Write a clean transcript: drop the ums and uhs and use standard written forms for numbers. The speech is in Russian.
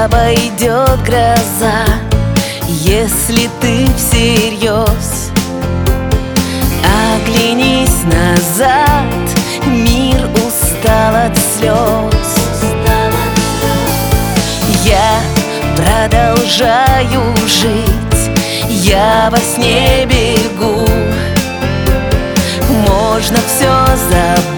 обойдет гроза, если ты всерьез. Оглянись назад, мир устал от слез. Я продолжаю жить, я во сне бегу. Можно все забыть,